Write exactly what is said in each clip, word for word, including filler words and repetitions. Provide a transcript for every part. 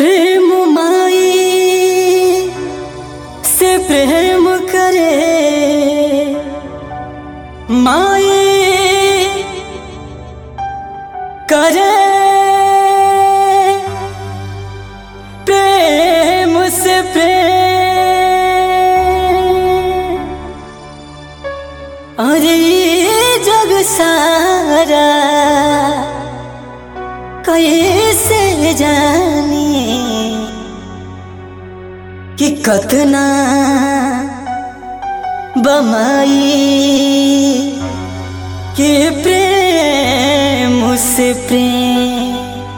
प्रेम माई से प्रेम करे माई करे प्रेम से प्रेम। अरे जग सारा कैसे जानी कि कतना बमाई के प्रेम से प्रेम।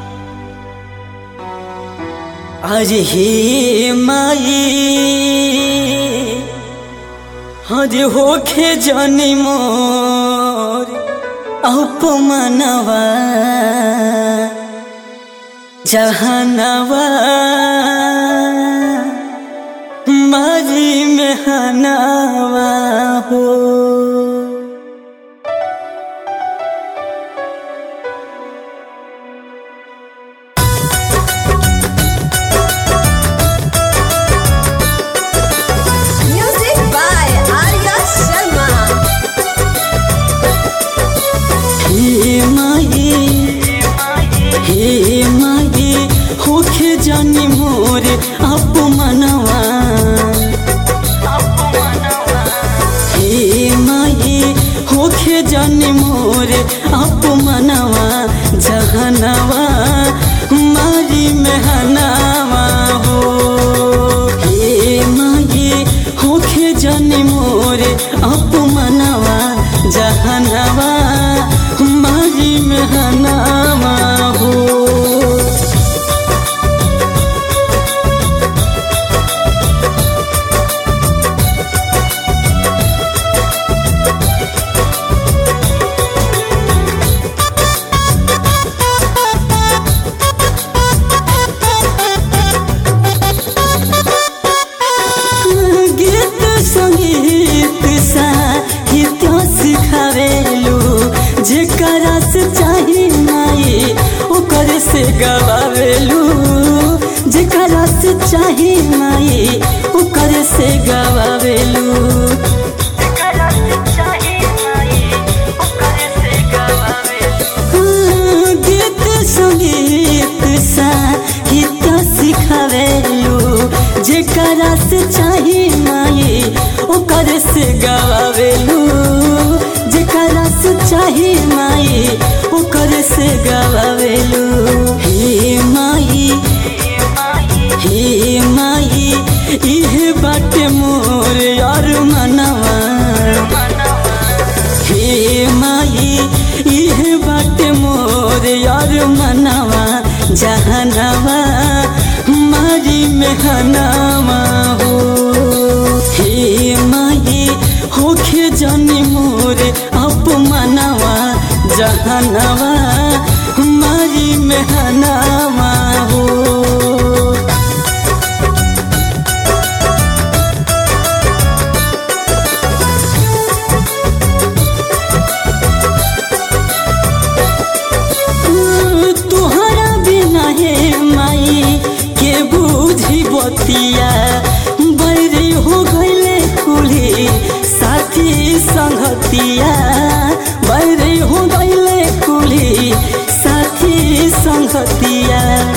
आज ही माई हज होखे जानी मोर अपमानवा जहानवा मारी में हनावा हो। Music by Arya Sharma. हे माई हे माई होखे जानी मोर अपमानवा। हे माई होखे जानी मोर अपमानवा जहानवा मारी मेहनावा हो। हे माई होखे जानी मोर अपमानवा जहानवा मारी मेहनावा हो। गीत संगीत साहित्य सिखावेलू जेकरा से चाही माई ओकर से गवावेलू। जेकरा से चाही माई ओकर से गवावेलू। गीत संगीत साहित्य सिखावेलू जेकरा से चाही माई ओकर से गवावेलू। जेकरा से चाही माई ओकर से गवावेलू। हे माई हे माई इहे बाटे मोर यार मनवा। हे माई इहे बाटे मोर यार मनवा जहानवा मारी मेहनावा हो। हे माई होखे जानी मोर अपमानवा जहानवा मारी मेहनावा हो। तुहरा बिना हे माई के बूझी बतिया बैरी हो गईले कुली साथी संगतिया। बैरी हो गईले कुली साथी संगतिया।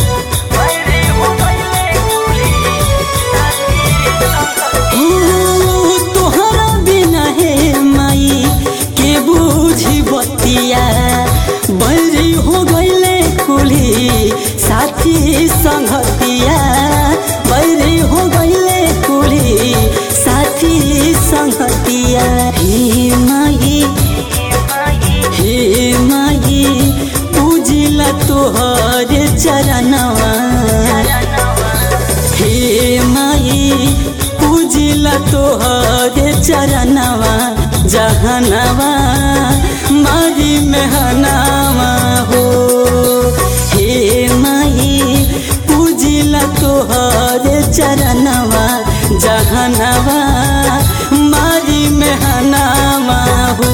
तुहरा बिना हे माई के बूझी बतिया बैरी हो गईले कुली साथी संगतिया। बैरी हो गईले कुली साथी संगतिया। हे माई हे माई पूजिला तोहर चरणवा। हे माई पूजिला तोहर चरणवा जहानवा मारी मेहनावा हो। हे माई पूजिला तोहर चरणवा जहानवा मारी मेहनावा हो।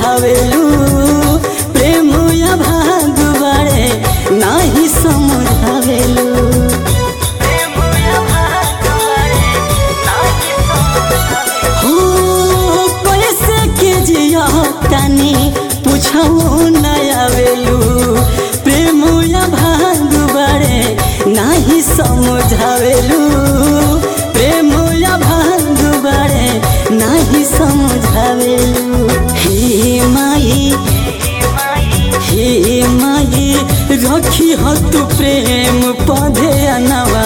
समझावेलू प्रेम या भाग बड़े नाही समझावेलू हो कैसे के जिया तनी पूछो नया वेलू प्रेम या भाग बड़े नाही समझावेलू प्रेम या भाग बड़े नाही समझावेलू हे माई हे माई रखी हो तू प्रेम पौधे अनवा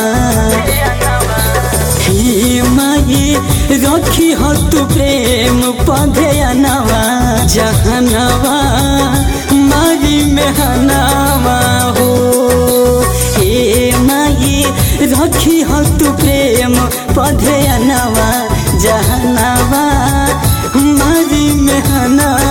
हे माई रखी हो तू प्रेम पौधे अनवा जहनवा मारी मेहनवा हो हे माई रखी हो तू प्रेम पौधे अनवा जहनवा मारी मेहनवा